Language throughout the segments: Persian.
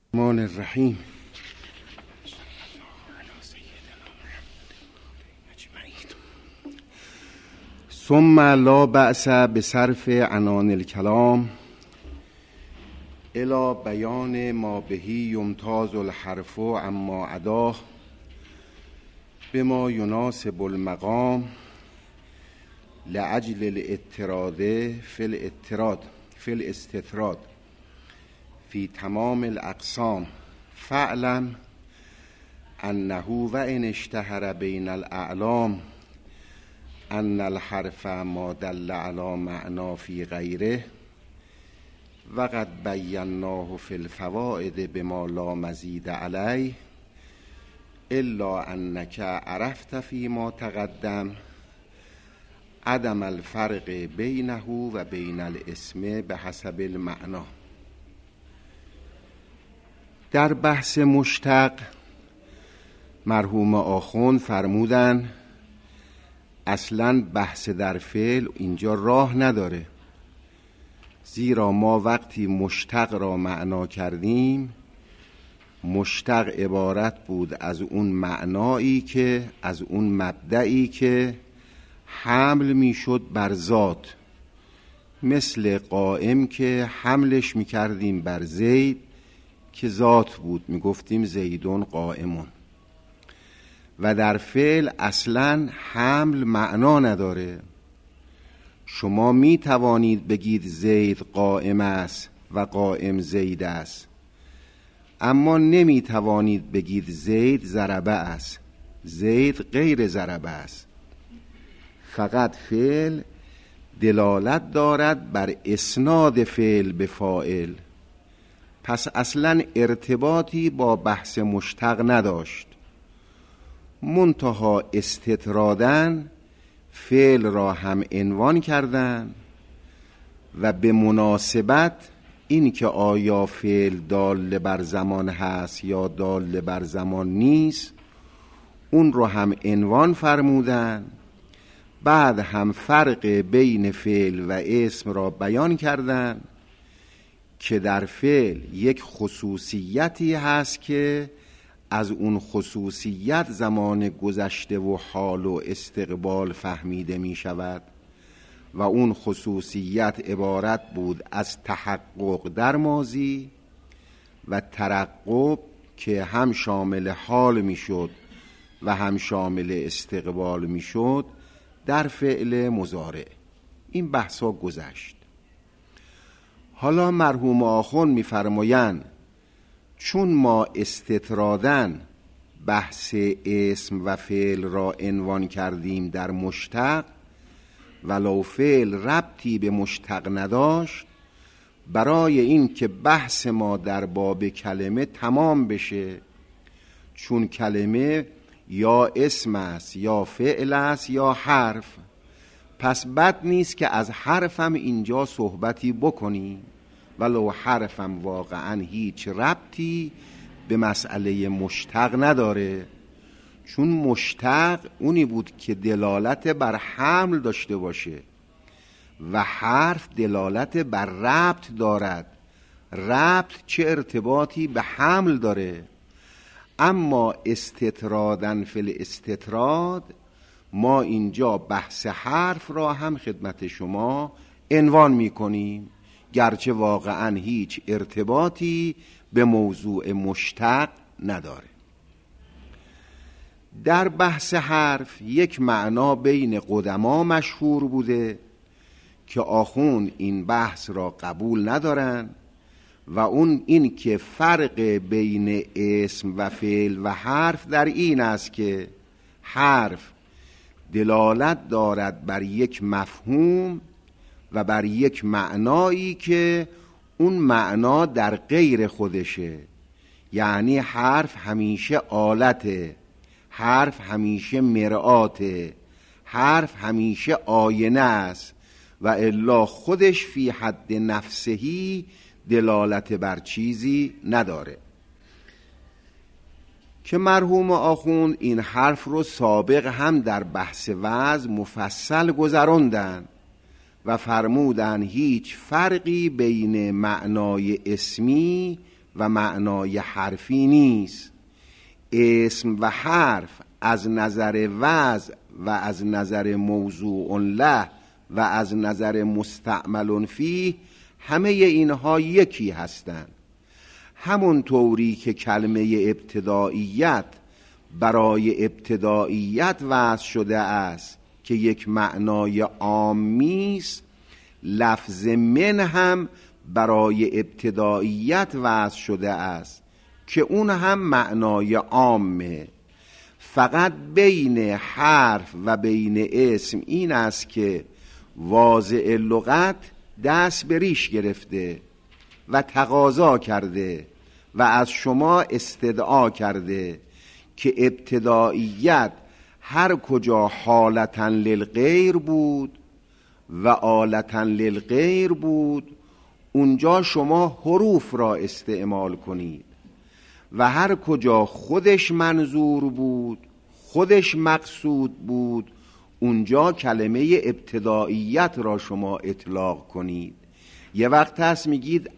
الرحمن الرحیم. ثم لا بأس بصرف عنان الكلام الى بیان ما به یمتاز الحرف اما عداه بما یناسب المقام لأجل الاضطراد فی الاستطراد فی تمام الاقسام فاعلم انه و ان اشتهر بین الاعلام ان الحرف ما دل علی معنا فی غیره و قد بیناه فی الفوائد بما لا مزید علیه الا انک عرفت فی ما تقدم عدم الفرق بینه و بین الاسم بحسب المعنا. در بحث مشتق مرحوم آخوند فرمودن اصلا بحث در فعل اینجا راه نداره، زیرا ما وقتی مشتق را معنا کردیم مشتق عبارت بود از اون معنایی که از اون مبدئی که حمل میشد بر ذات، مثل قائم که حملش میکردیم بر زید که ذات بود، میگفتیم زیدون قائمون. و در فعل اصلا حمل معنا نداره. شما می توانید بگید زید قائم است و قائم زید است، اما نمی توانید بگید زید ضربه است، زید غیر ضربه است. فقط فعل دلالت دارد بر اسناد فعل به فاعل، پس اصلا ارتباطی با بحث مشتق نداشت. منتها استطرادن فعل را هم عنوان کردن و به مناسبت این که آیا فعل دال بر زمان هست یا دال بر زمان نیست اون رو هم عنوان فرمودن. بعد هم فرق بین فعل و اسم را بیان کردن که در فعل یک خصوصیتی هست که از اون خصوصیت زمان گذشته و حال و استقبال فهمیده می شود و اون خصوصیت عبارت بود از تحقق در ماضی و ترقب که هم شامل حال می شد و هم شامل استقبال می شد در فعل مضارع. این بحثا گذشت. حالا مرحوم آخوند می فرمایند چون ما استطرادن بحث اسم و فعل را عنوان کردیم در مشتق ولو فعل ربطی به مشتق نداشت، برای این که بحث ما در باب کلمه تمام بشه، چون کلمه یا اسم است یا فعل است یا حرف، پس بد نیست که از حرفم اینجا صحبتی بکنیم ولو حرفم واقعا هیچ ربطی به مسئله مشتق نداره، چون مشتق اونی بود که دلالت بر حمل داشته باشه و حرف دلالت بر ربط دارد. ربط چه ارتباطی به حمل داره؟ اما استطرادن فی الاستطراد ما اینجا بحث حرف را هم خدمت شما عنوان میکنیم، گرچه واقعا هیچ ارتباطی به موضوع مشتق نداره. در بحث حرف یک معنا بین قدما مشهور بوده که آخوند این بحث را قبول ندارن و اون این که فرق بین اسم و فعل و حرف در این است که حرف دلالت دارد بر یک مفهوم و بر یک معنایی که اون معنا در غیر خودشه، یعنی حرف همیشه آلته، حرف همیشه مرآته، حرف همیشه آینه است و الا خودش فی حد نفسهی دلالت بر چیزی نداره. که مرحوم آخوند این حرف رو سابق هم در بحث وزن مفصل گذراندن و فرمودن هیچ فرقی بین معنای اسمی و معنای حرفی نیست. اسم و حرف از نظر وضع و از نظر موضوع له و از نظر مستعمل فیه همه اینها یکی هستند. همون طوری که کلمه ابتداییت برای ابتداییت وضع شده است که یک معنای عامی است، لفظ من هم برای ابتداییت وضع شده است که اون هم معنای عامه. فقط بین حرف و بین اسم این است که واضع لغت دست به ریش گرفته و تقاضا کرده و از شما استدعا کرده که ابتداییت هر کجا حالتاً للغیر بود و آلتاً للغیر بود اونجا شما حروف را استعمال کنید و هر کجا خودش منظور بود، خودش مقصود بود، اونجا کلمه ابتداییت را شما اطلاق کنید. یه وقت هست میگید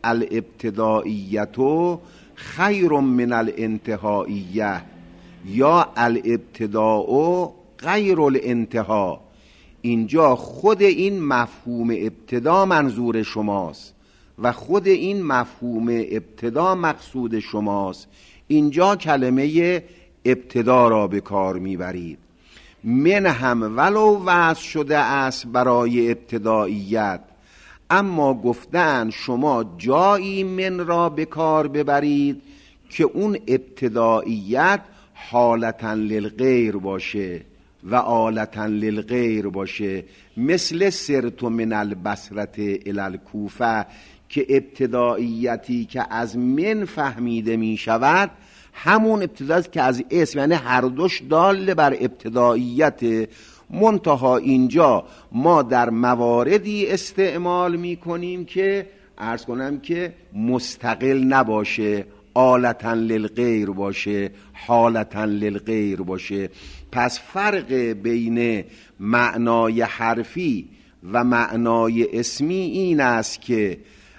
الابتداییتو خیر من الانتهائیه یا الابتداء غیر الانتها. اینجا خود این مفهوم ابتدا منظور شماست و خود این مفهوم ابتدا مقصود شماست. اینجا کلمه ابتدا را به کار میبرید. من هم ولو وضع شده است برای ابتداییت، اما گفتن شما جایی من را به کار ببرید که اون ابتداییت حالتاً للغیر باشه و آلتاً للغیر باشه، مثل سرت من البصرة الی الکوفه که ابتداییتی که از من فهمیده می شود همون ابتداییت که از اسم، یعنی هر دوش دال بر ابتداییت. منتها اینجا ما در مواردی استعمال می کنیم که عرض کنم که مستقل نباشه، آلتاً للغیر باشه، حالتاً للغیر باشه. پس فرق بین معنای حرفی و معنای اسمی این است که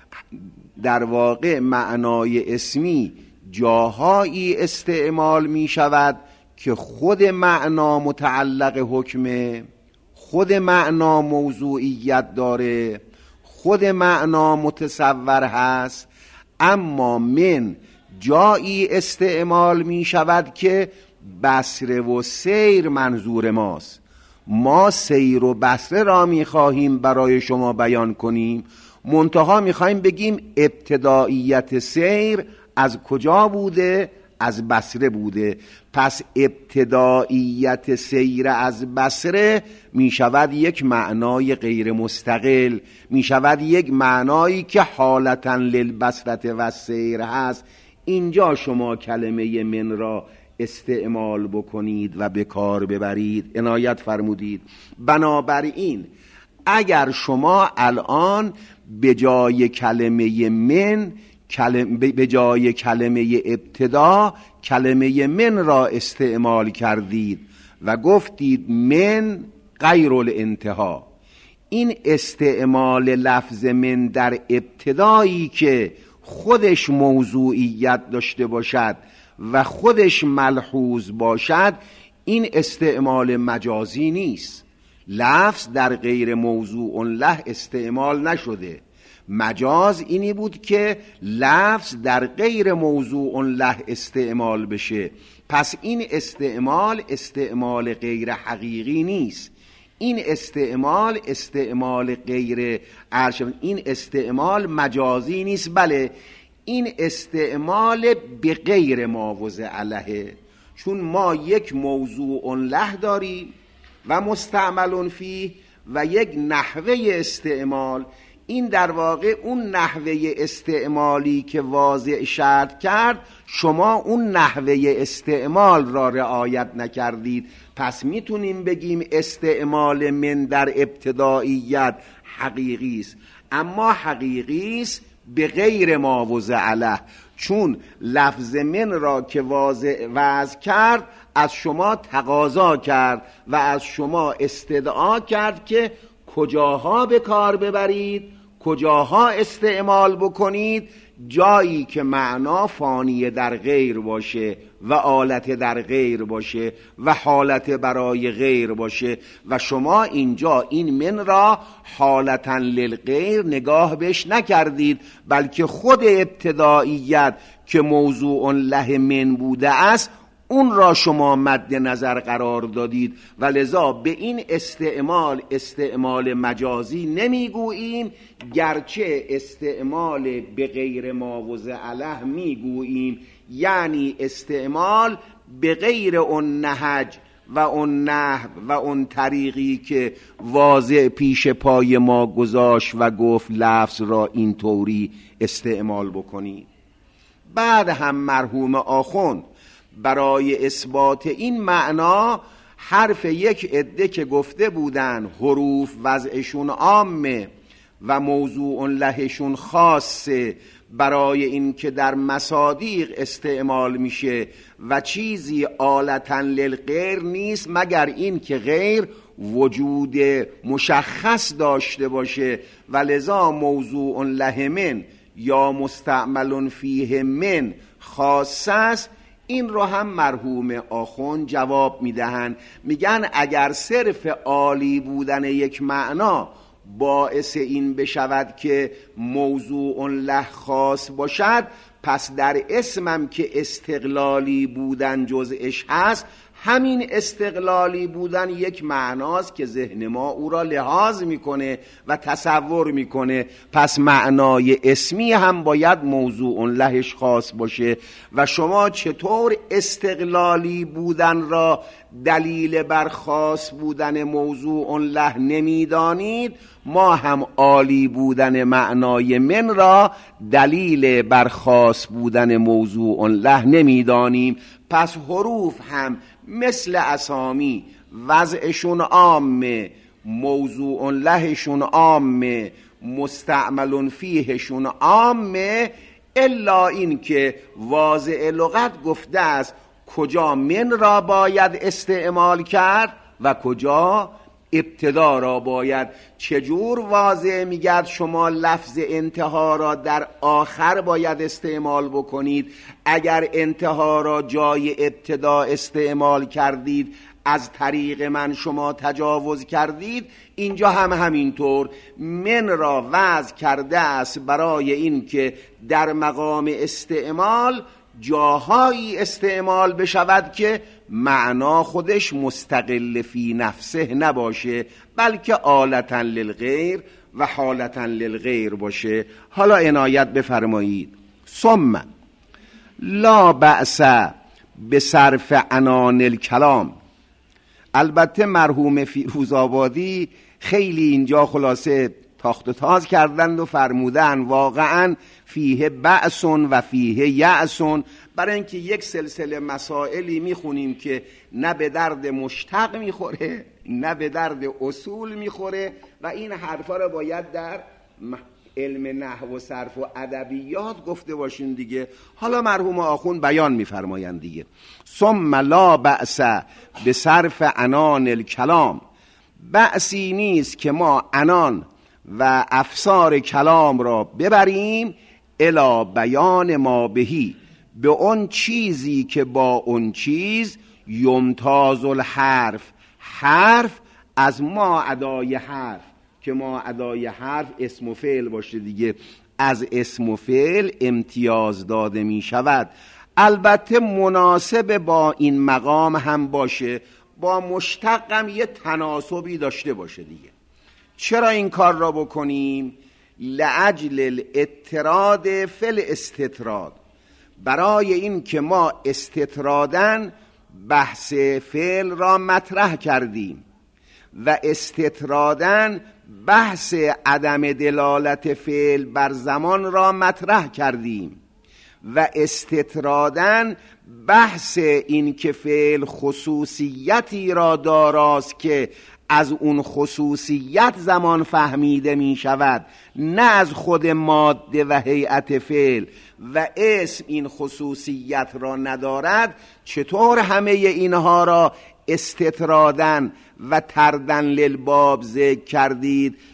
در واقع معنای اسمی جاهایی استعمال می شود که خود معنا متعلق حکمه، خود معنا موضوعیت داره، خود معنا متصور هست. اما من جایی استعمال می شود که بصره و سیر منظور ماست. ما سیر و بصره را می خواهیم برای شما بیان کنیم، منتها می خواهیم بگیم ابتداییت سیر از کجا بوده؟ از بصره بوده. پس ابتداییت سیر از بصره می شود یک معنای غیر مستقل، می شود یک معنایی که حالتاً للبصرة و سیر هست. اینجا شما کلمه من را استعمال بکنید و به کار ببرید. عنایت فرمودید. بنابراین اگر شما الان به جای کلمه من به جای کلمه ابتدا کلمه من را استعمال کردید و گفتید من غیر الانتها، این استعمال لفظ من در ابتدایی که خودش موضوعیت داشته باشد و خودش ملحوظ باشد، این استعمال مجازی نیست. لفظ در غیر موضوع له استعمال نشده. مجاز اینی بود که لفظ در غیر موضوع له استعمال بشه. پس این استعمال غیر حقیقی نیست. این استعمال غیر این استعمال مجازی نیست، بله این استعمال به غیر ما وضع علیه. چون ما یک موضوع له داریم و مستعمل فیه و یک نحوه استعمال. این در واقع اون نحوه استعمالی که واضع شرط کرد، شما اون نحوه استعمال را رعایت نکردید. پس میتونیم بگیم استعمال من در ابتداییت حقیقی است، اما حقیقی است به غیر ما وضع علیه، چون لفظ من را که وضع کرد از شما تقاضا کرد و از شما استدعا کرد که کجاها به کار ببرید، کجاها استعمال بکنید جایی که معنا فانی در غیر باشه و آلت در غیر باشه و حالت برای غیر باشه و شما اینجا این من را حالتا للغیر نگاه بهش نکردید، بلکه خود ابتداییت که موضوع له من بوده است اون را شما مد نظر قرار دادید و لذا به این استعمال مجازی نمیگوییم، گرچه استعمال به غیر ما وضع له میگوییم، یعنی استعمال به غیر اون نهج و اون نحو و اون طریقی که واضح پیش پای ما گذاشت و گفت لفظ را اینطوری استعمال بکنید. بعد هم مرحوم آخوند برای اثبات این معنا حرف یک عده که گفته بودن حروف وضعشون عامه و موضوع لهشون خاصه برای این که در مصادیق استعمال میشه و چیزی آلتا للغیر نیست مگر این که غیر وجود مشخص داشته باشه و لذا موضوع له من یا مستعمل فیه من خاص است. این رو هم مرحوم آخوند جواب میدهن، میگن اگر صرف عالی بودن یک معنا باعث این بشود که موضوع له خاص باشد، پس در اسمم که استقلالی بودن جزءش هست، همین استقلالی بودن یک معناست که ذهن ما او را لحاظ میکنه و تصور میکنه، پس معنای اسمی هم باید موضوع لهش خاص باشه. و شما چطور استقلالی بودن را دلیل بر خاص بودن موضوع له نمیدانید، ما هم عالی بودن معنای من را دلیل بر خاص بودن موضوع له نمیدانیم. پس حروف هم مثل اسامی وضعشون عامه، موضوع لهشون عامه، مستعمل فیهشون عامه، الا این که واضع لغت گفته است کجا من را باید استعمال کرد و کجا ابتدا را باید. چجور واضح میگرد شما لفظ انتها را در آخر باید استعمال بکنید؟ اگر انتها را جای ابتدا استعمال کردید از طریق من شما تجاوز کردید. اینجا هم همینطور من را وضع کرده است برای این که در مقام استعمال جاهایی استعمال بشود که معنا خودش مستقل فی نفسه نباشه، بلکه آلتا للغیر و حالتا للغیر باشه. حالا عنایت بفرمایید. ثم لا بأس بصرف عنان الکلام. البته مرحوم فیروزآبادی خیلی اینجا خلاصه تاخت و تاز کردند و فرمودن واقعا فیه بأس و فیه یأس، برای اینکه یک سلسله مسائلی میخونیم که نه به درد مشتق میخوره نه به درد اصول میخوره و این حرفا رو باید در علم نحو و صرف و ادبیات گفته باشین دیگه. حالا مرحوم آخوند بیان میفرمایند دیگه. ثم لا بأس بصرف عنان الکلام. بأسی نیست که ما عنان و افسار کلام را ببریم الی بیان ما بهی، به اون چیزی که با اون چیز یمتاز الحرف، حرف از ما ادای حرف، که ما ادای حرف اسم و فعل باشه دیگه، از اسم و فعل امتیاز داده می شود. البته مناسب با این مقام هم باشه، با مشتقم یه تناسبی داشته باشه دیگه. چرا این کار را بکنیم؟ لعجل الاضطراد فی الاستطراد، برای این که ما استطرادن بحث فعل را مطرح کردیم و استطرادن بحث عدم دلالت فعل بر زمان را مطرح کردیم و استطرادن بحث این که فعل خصوصیتی را داراست که از اون خصوصیت زمان فهمیده می شود، نه از خود ماده و هیئت فعل، و اسم این خصوصیت را ندارد. چطور همه اینها را استطرادن و تردن للباب ذکر کردید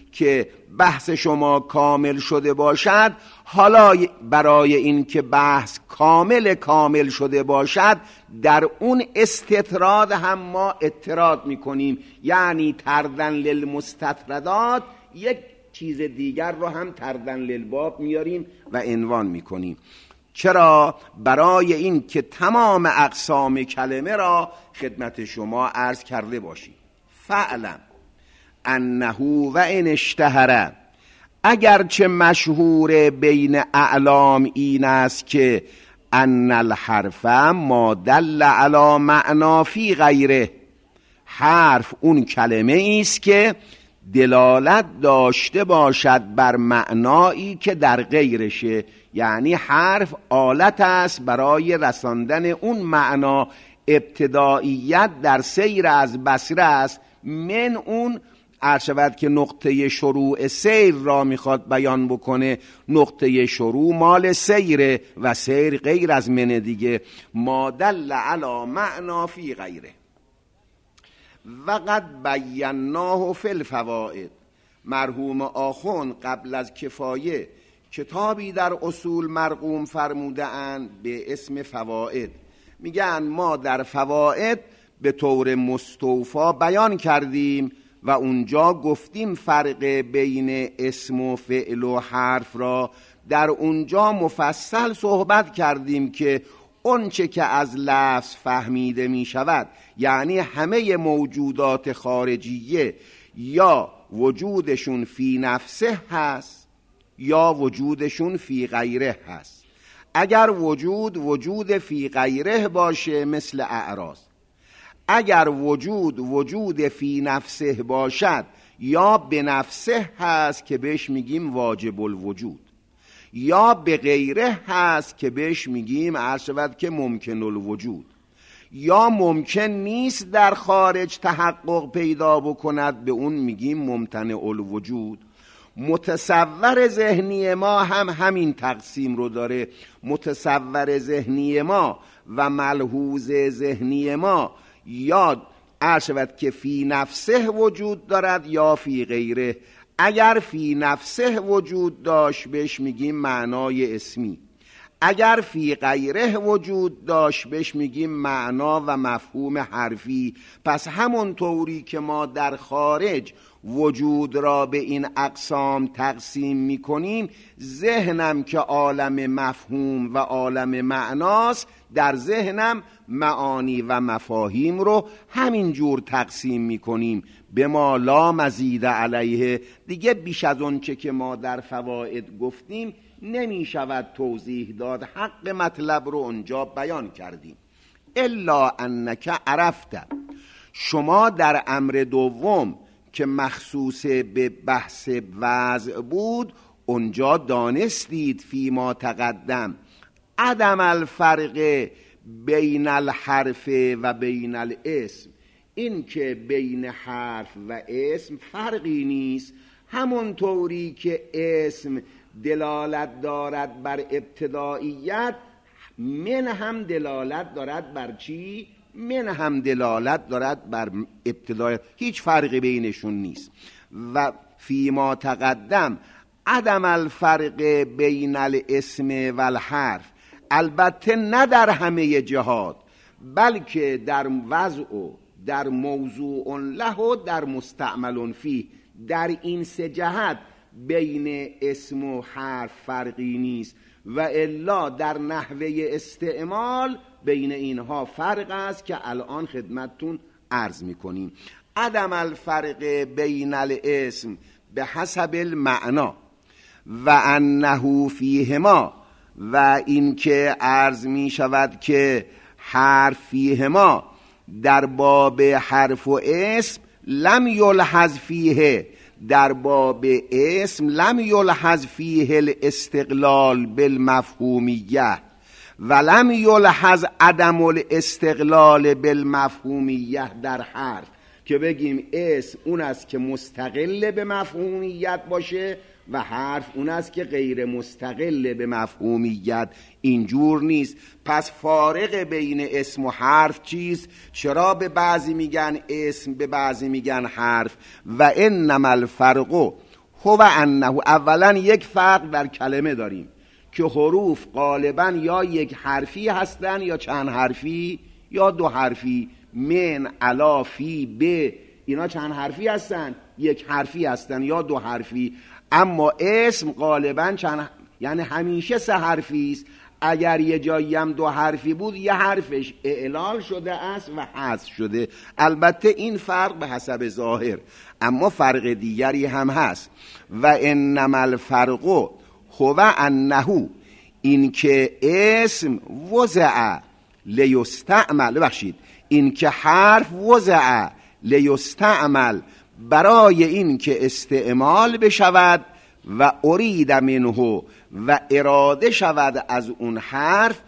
که بحث شما کامل شده باشد، حالا برای این که بحث کامل شده باشد در اون استطراد هم ما اطراد میکنیم، یعنی تردن للمستطردات، یک چیز دیگر رو هم تردن للباب میاریم و عنوان میکنیم. چرا؟ برای این که تمام اقسام کلمه را خدمت شما عرض کرده باشیم. فعلم انه و ان اشتهر، اگرچه مشهور بین اعلام این است که ان الحرف ما دل علی معنا فی غیره، حرف اون کلمه است که دلالت داشته باشد بر معنایی که در غیرشه، یعنی حرف آلت است برای رساندن اون معنا. ابتداییت در سیر از بصره است، من اون عرض شود که نقطه شروع سیر را میخواد بیان بکنه. نقطه شروع مال سیره و سیر غیر از من دیگه. ما دل علی معنا فی غیره و قد بیناه فی الفوائد. مرحوم آخوند قبل از کفایه کتابی در اصول مرقوم فرموده اند به اسم فوائد. میگن ما در فوائد به طور مستوفا بیان کردیم و اونجا گفتیم فرق بین اسم و فعل و حرف را. در اونجا مفصل صحبت کردیم که اونچه که از لفظ فهمیده می شود، یعنی همه موجودات خارجیه، یا وجودشون فی نفسه هست یا وجودشون فی غیره هست. اگر وجود فی غیره باشه مثل اعراض، اگر وجود فی نفسه باشد یا به نفسه هست که بهش میگیم واجب الوجود، یا به غیره هست که بهش میگیم عرض شود که ممکن الوجود، یا ممکن نیست در خارج تحقق پیدا بکند به اون میگیم ممتنع الوجود. متصور ذهنی ما هم همین تقسیم رو داره. متصور ذهنی ما و ملحوظ ذهنی ما یا عرض شود که فی نفسه وجود دارد یا فی غیره. اگر فی نفسه وجود داشت بهش میگیم معنای اسمی، اگر فی غیره وجود داشت بهش میگیم معنا و مفهوم حرفی. پس همون طوری که ما در خارج وجود را به این اقسام تقسیم میکنیم، ذهنم که عالم مفهوم و عالم معناست، در ذهنم معانی و مفاهیم رو همین جور تقسیم میکنیم. به ما لا مزید علیه، دیگه بیش از اون چه که ما در فواید گفتیم نمی شود توضیح داد. حق مطلب رو اونجا بیان کردیم. الا انک عرفت، شما در امر دوم که مخصوص به بحث وضع بود اونجا دانستید فی ما تقدم عدم الفرق بین الحرف و بین الاسم، این که بین حرف و اسم فرقی نیست. همون طوری که اسم دلالت دارد بر ابتداییت، من هم دلالت دارد بر چی؟ من هم دلالت دارد بر ابتداییت، هیچ فرقی بینشون نیست. و فی ما تقدم عدم الفرق بین الاسم و الحرف، البته نه در همه جهات، بلکه در وضع و در موضوع له و در مستعمل فیه، در این سه جهت بین اسم و حرف فرقی نیست. و الا در نحوه استعمال بین اینها فرق است که الان خدمتتون عرض میکنیم. عدم الفرق بین الاسم به حسب المعنا و انه فیهما، و این که عرض می شود که حرف فیهما در باب حرف و اسم لم یلحظ فیه، در باب اسم لم یلحظ فیه الاستقلال بالمفهومیه و لم یلحظ عدم الاستقلال بالمفهومیه در حرف، که بگیم اسم اون است که مستقل به مفهومیت باشه و حرف اون است که غیر مستقل به مفهومیت. اینجور نیست. پس فارق بین اسم و حرف چیست؟ چرا به بعضی میگن اسم به بعضی میگن حرف؟ و انما الفرق هو انه، اولا یک فرق در کلمه داریم که حروف غالبا یا یک حرفی هستن یا چند حرفی یا دو حرفی. من، علا، فی، به، اینا چند حرفی هستن؟ یک حرفی هستن یا دو حرفی. اما اسم غالبا یعنی همیشه سه حرفی است. اگر یه جایی هم دو حرفی بود یه حرفش اعلال شده است و حذف شده. البته این فرق به حسب ظاهر، اما فرق دیگری هم هست. و انما الفرق هو انه، این که اسم وضع لیستعمل، بخشید این که حرف وضع لیستعمل، برای این که استعمال بشود، و ارید منه، و اراده شود از اون حرف،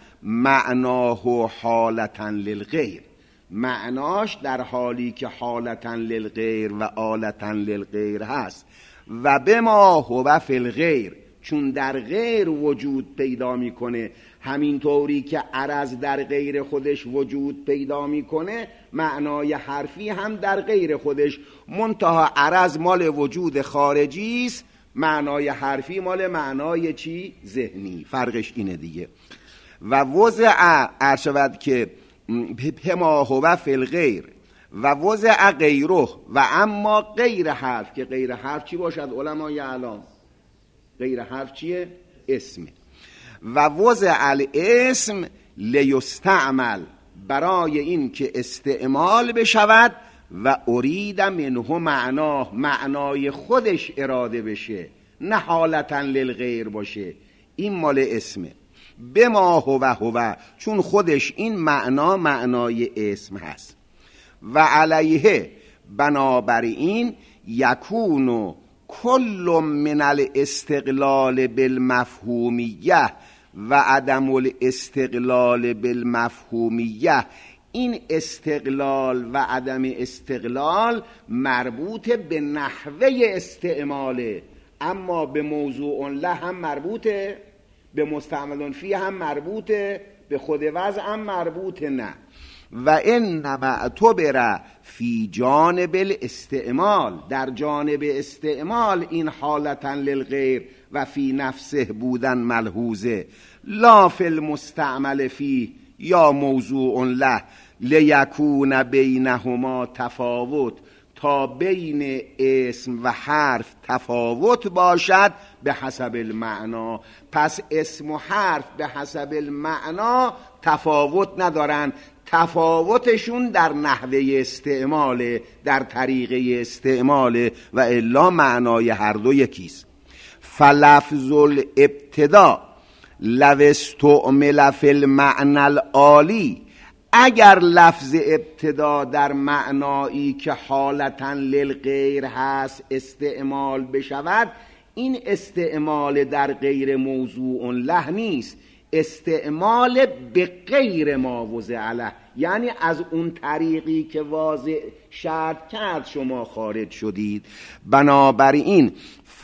معناه حالتا للغیر، معناش در حالی که حالتا للغیر و آلتا للغیر هست. و بما هو فی الغیر، چون در غیر وجود پیدا میکنه، همینطوری که عرض در غیر خودش وجود پیدا میکنه، معنای حرفی هم در غیر خودش، منتها عرض مال وجود خارجی است، معنای حرفی مال معنای چی؟ ذهنی. فرقش اینه دیگه. و وضع ارشود که بما هو فی الغیر و وضع غیره، و اما غیر حرف، که غیر حرف چی باشد علمای اعلام؟ غیر حرف چیه؟ اسمه. و وضع الاسم لیستعمل، برای این که استعمال بشود، و ارید منه معناه، معنای خودش اراده بشه، نه حالتا للغیر باشه. این مال اسمه. بما هو، چون خودش این معنا معنای اسم هست. و علیه، بنابراین، یکون کل من الاستقلال بالمفهومیه و عدم الاستقلال بالمفهومیه، این استقلال و عدم استقلال مربوط به نحوه استعماله، اما به موضوع له هم مربوطه، به مستعمل فیه هم مربوطه، به خود وضع هم مربوطه نه. و انما اعتبر فی جانب الاستعمال، در جانب استعمال این حالتا للغیر و فی نفسه بودن ملحوظه، لا فی المستعمل فیه یا موضوع له، لیکون بینهما تفاوت، تا بین اسم و حرف تفاوت باشد به حسب المعنا. پس اسم و حرف به حسب المعنا تفاوت ندارن، تفاوتشون در نحوه استعماله، در طریقه استعماله، و الا معنای هر دو یکیست. فلفظ الابتدا لو استعمل فی المعنى العالی، اگر لفظ ابتدا در معنایی که حالتا للغیر هست استعمال بشود، این استعمال در غیر موضوع له نیست، استعمال به غیر ما وضع له، یعنی از اون طریقی که واضح شرط کرد شما خارج شدید. بنابراین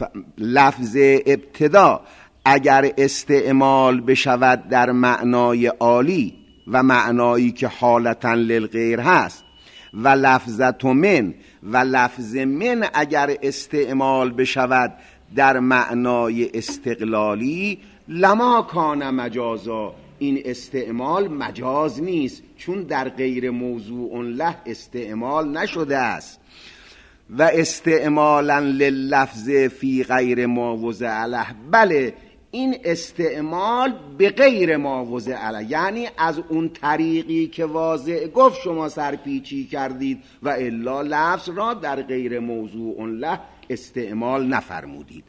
لفظ ابتدا اگر استعمال بشود در معنای عالی و معنایی که حالتا للغیر هست، و لفظت من، و لفظ من اگر استعمال بشود در معنای استقلالی، لما کان مجازا، این استعمال مجاز نیست، چون در غیر موضوع له استعمال نشده است. و استعمالا لللفظ فی غیر ما وضع له، بله این استعمال به غیر ما وضع له، یعنی از اون طریقی که واضح گفت شما سرپیچی کردید، و الا لفظ را در غیر موضوع له استعمال نفرمودید.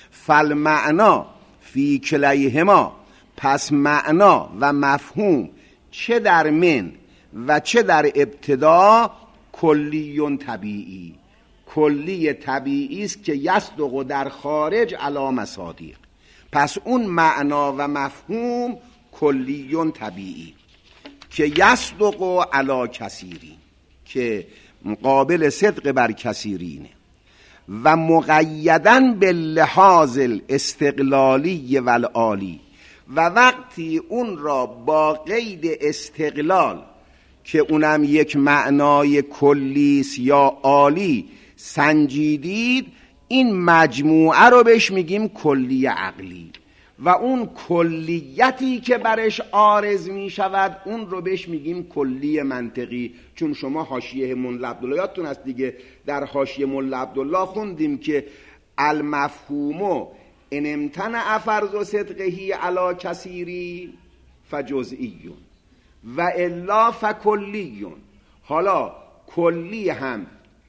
فالمعنا فی کلیهما، پس معنا و مفهوم چه در من و چه در ابتدا کلی طبیعی، کلی طبیعی است که یصدق در خارج علی مصادیق. پس اون معنا و مفهوم کلی طبیعی که یصدق علی کثیرین، که مقابل صدق بر کثیرینه، و مقیدن باللحاظ الاستقلالی و العالی، و وقتی اون را با قید استقلال که اونم یک معنای کلیس یا عالی سنجیدید، این مجموعه رو بهش میگیم کلی عقلی و اون کلیتی که برش عارض میشود اون رو بهش میگیم کلی منطقی. چون شما حاشیه ملا عبدالله یادتون است دیگه، در حاشیه ملا عبدالله خوندیم که المفهوم ان امتنع فرض صدقه علی کثیری فجزئی و الا فکلی. حالا کلی هم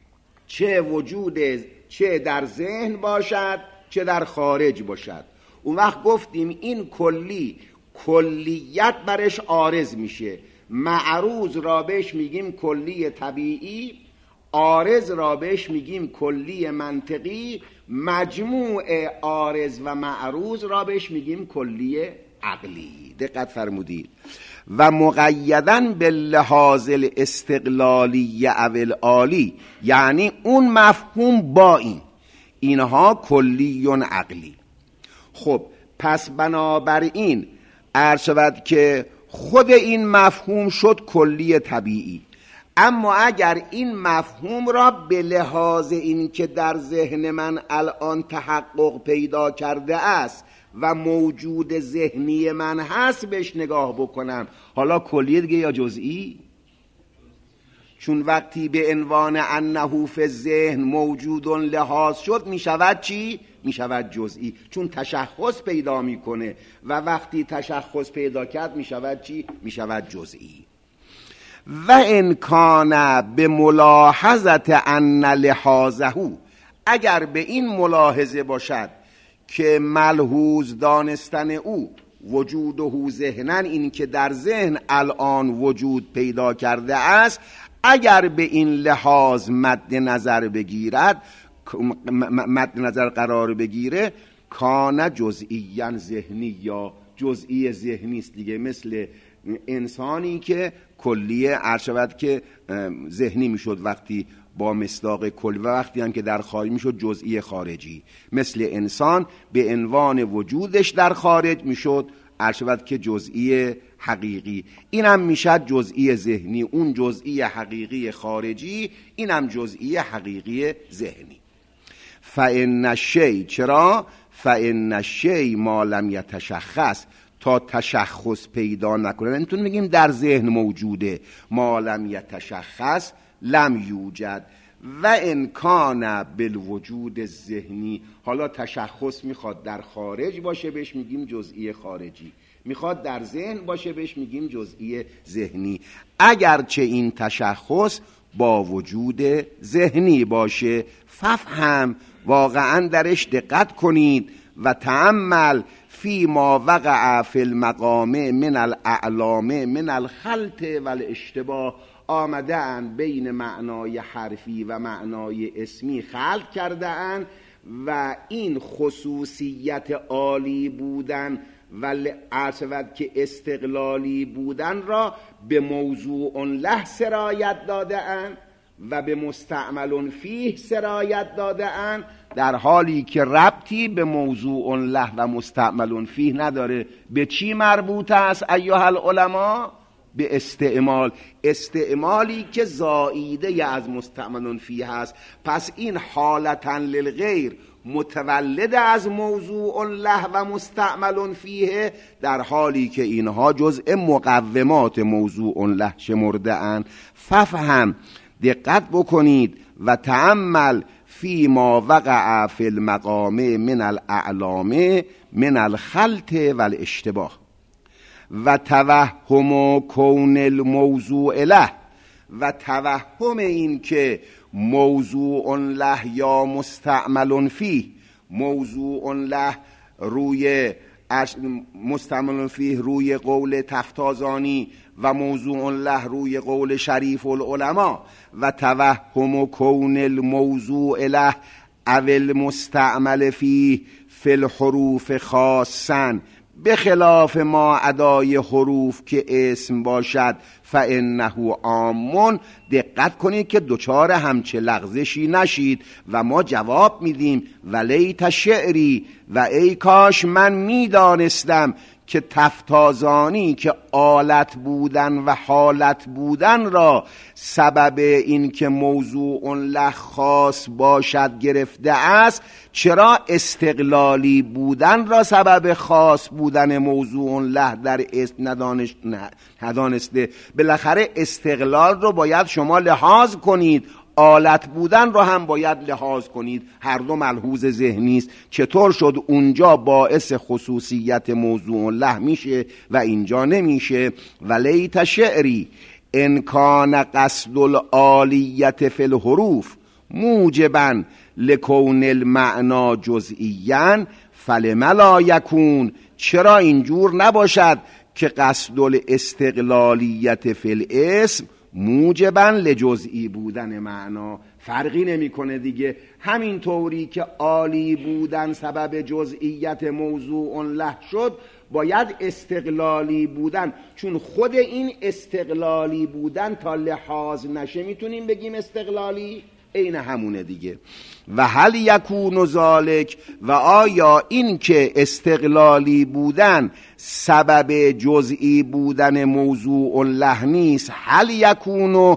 چه در ذهن باشد چه در خارج باشد. اون وقت گفتیم این کلیت برش عارض میشه. معروض را بهش میگیم کلی طبیعی، عارض را بهش میگیم کلی منطقی، مجموع عارض و معروض را بهش میگیم کلی عقلی. دقت فرمودید. و مقیداً باللحاظ الاستقلالی او العالی، یعنی اون مفهوم با اینها کلی عقلی. خب پس بنابراین عرض شود که خود این مفهوم شد کلی طبیعی. اما اگر این مفهوم را به لحاظ این که در ذهن من الان تحقق پیدا کرده است و موجود ذهنی من هست بهش نگاه بکنم، حالا کلیه دیگه یا جزئی؟ چون وقتی به عنوان انه فی الذهن موجود لحاظ شد میشود چی؟ میشود جزئی، چون تشخص پیدا میکنه و وقتی تشخص پیدا کرد میشود چی؟ میشود جزئی. و ان کان به ملاحظت ان لحاظه، اگر به این ملاحظه باشد که ملحوظ دانستن او وجوده ذهنن، این که در ذهن الان وجود پیدا کرده است، اگر به این لحاظ مد نظر بگیرد، مد نظر قرار بگیره، کان جزئیاً ذهنی، یا جزئی ذهنی است دیگه. مثل انسانی که کلیه عرض شود که ذهنی میشد وقتی با مصداق کل، و وقتی هم که در خارج میشد جزئی خارجی. مثل انسان به عنوان وجودش در خارج میشد عرض شود که جزئی حقیقی، اینم میشد جزئی ذهنی. اون جزئی حقیقی خارجی، اینم جزئی حقیقی ذهنی. فإن الشیء، چرا؟ فإن الشیء ما لم یتشخص، تا تشخص پیدا نکنه. نمیتونیم بگیم در ذهن موجوده. ما لم یتشخص لم یوجد. و ان کان بالوجود ذهنی، حالا تشخص میخواد در خارج باشه بهش میگیم جزئی خارجی، میخواد در ذهن باشه بهش میگیم جزئی ذهنی. اگرچه این تشخص با وجود ذهنی باشه، ففهم، واقعا درش دقت کنید و تأمل فی ما وقع فی المقام من الاعلام من الخلط و الاشتباه. آمده اند بین معنای حرفی و معنای اسمی خلط کرده اند و این خصوصیت عالی بودن و عرض که استقلالی بودن را به موضوع له سرایت داده اند و به مستعمل فیه سرایت داده اند، در حالی که ربطی به موضوع له و مستعمل فیه نداره. به چی مربوط است ایها العلماء؟ به استعمال. استعمالی که زائیده از مستعمل فیه هست. پس این حالتا للغیر متولد از موضوع له و مستعمل فیه، در حالی که اینها جزء مقومات موضوع له شمرده اند. ففهم، دقت بکنید، و تأمل فی ما وقع فی المقام من الاعلام من الخلط و الاشتباه و توهم کون الموضوع له، و توهم این که موضوع له یا مستعمل فیه، موضوع له روی مستعمل فیه روی قول تفتازانی و موضوع له روی قول شریف العلماء، و توهم کون الموضوع له او المستعمل فیه فی الحروف خاصا، بخلاف ما ادای حروف که اسم باشد فانه عام. دقت کنید که دوچار همچه لغزشی نشید و ما جواب میدیم ولیت شعری، و ای کاش من میدانستم که تفتازانی که آلت بودن و حالت بودن را سبب این که موضوع له خاص باشد گرفته است، چرا استقلالی بودن را سبب خاص بودن موضوع له در ندانسته؟ بالاخره استقلال رو باید شما لحاظ کنید، آلت بودن رو هم باید لحاظ کنید، هر دو ملحوظ ذهنی است. چطور شد اونجا باعث خصوصیت موضوع له میشه و اینجا نمیشه؟ ولیت شعری ان کان قصد العالیت فی الحروف موجبا لکون المعنا جزئیا فلم لا یکون. چرا اینجور نباشد که قصد الاستقلالیت فی الاسم موجبا لجزئی بودن معنا؟ فرقی نمیکنه دیگه. همین طوری که عالی بودن سبب جزئیت موضوع له شد، باید استقلالی بودن، چون خود این استقلالی بودن تا لحاظ نشه میتونیم بگیم استقلالی، عین همونه دیگه. و هل یکون ذالک، و آیا این که استقلالی بودن سبب جزئی بودن موضوع له نیست، هل یکون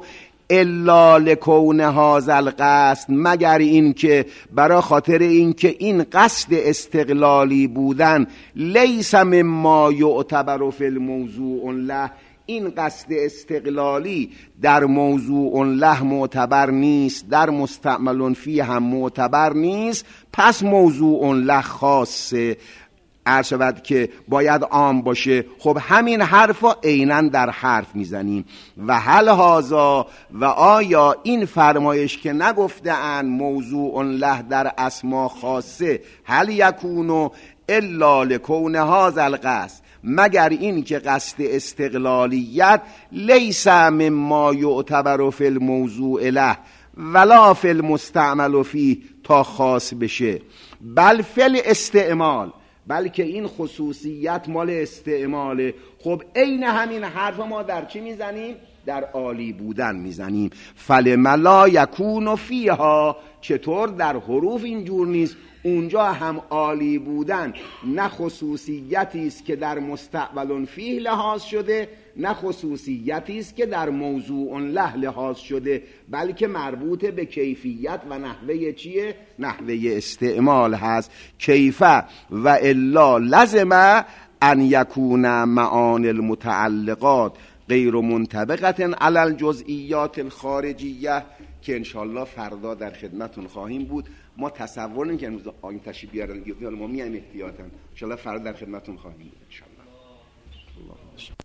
الا لکون هذا القصد، مگر این که برای خاطر این که این قصد استقلالی بودن لیس مما یعتبر فی الموضوع له، این قصد استقلالی در موضوع له معتبر نیست، در مستعمل فیه هم معتبر نیست، پس موضوع له خاصه، عرض شود که باید عام باشه. خب همین حرف رو عیناً در حرف میزنیم. و هل هذا، و آیا این فرمایش که نگفته‌اند موضوع له در اسما خاصه، هل یکون الا لکون هذا القصد، مگر این که قصد استقلالیت لیس مما یعتبر فی الموضوع له ولا فی المستعمل فیه تا خاص بشه، بل فی الاستعمال، بلکه این خصوصیت مال استعماله. خب عین همین حرف ما در چی میزنیم؟ در عالی بودن میزنیم. فلم لا یکون فیها، چطور در حروف اینجور نیست؟ اونجا هم عالی بودن نه خصوصیتی است که در مستقبل فیه لحاظ شده، نه خصوصیتی است که در موضوع له لحاظ شده، بلکه مربوط به کیفیت و نحوه چیه؟ نحوه استعمال هست. کیفه و الا لزم ان یکون معانی المتعلقات غیر منطبقت علی الجزئیات الخارجیه، که انشالله فردا در خدمتون خواهیم بود. ما تصور نمی کنیم آن تشریف بیارن، ما میایم احتیاطاً، انشالله فردا در خدمتون خواهیم بود انشالله.